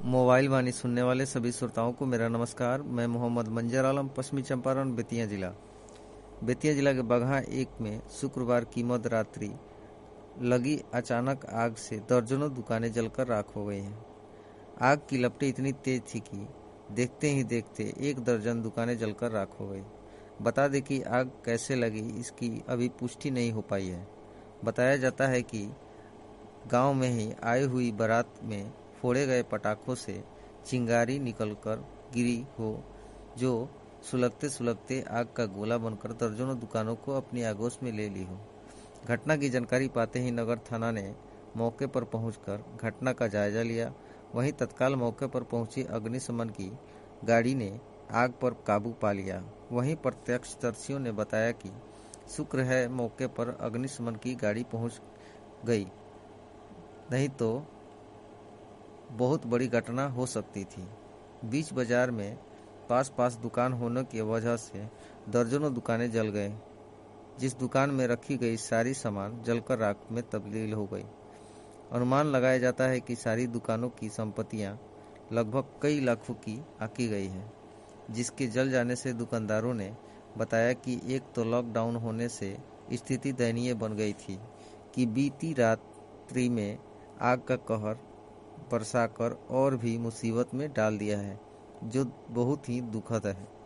Mobile वाणी सुनने वाले सभी श्रोताओं को मेरा नमस्कार। मैं मोहम्मद मंजर आलम, पश्चिमी चंपारण, बेतिया जिला के बगहा एक में शुक्रवार की मध्य रात्रि लगी अचानक आग से दर्जनों दुकानें जलकर राख हो गई हैं। आग की लपटें इतनी तेज थी कि देखते ही देखते 1 दर्जन दुकानें जलकर राख हो गई। बता दें कि आग कैसे लगी इसकी अभी पुष्टि नहीं हो पाई है। बताया जाता है कि गांव में ही आई हुई बारात में फोड़े गए पटाखों से चिंगारी निकलकर गिरी हो, जो सुलगते सुलगते आग का गोला बनकर दर्जनों दुकानों को अपनी आगोश में ले ली हो। घटना की जानकारी पाते ही नगर थाना ने मौके पर पहुंचकर घटना का जायजा लिया। वहीं तत्काल मौके पर पहुंची अग्निशमन की गाड़ी ने आग पर काबू पा लिया। वहीं प्रत्यक्षदर्शियों ने बताया कि शुक्र है मौके पर अग्निशमन की गाड़ी पहुंच गई, नहीं तो बहुत बड़ी घटना हो सकती थी। बीच बाजार में पास दुकान होने की वजह से दर्जनों दुकानें जल गए। जिस दुकान में रखी गई सारी सामान जलकर राख में तब्दील हो गई। अनुमान लगाया जाता है कि सारी दुकानों की संपत्तियां लगभग कई लाखों की आकी गई है, जिसके जल जाने से दुकानदारों ने बताया कि एक तो लॉकडाउन होने से स्थिति दयनीय बन गई थी कि बीती रात्रि में आग का कहर बरसाकर और भी मुसीबत में डाल दिया है, जो बहुत ही दुखद है।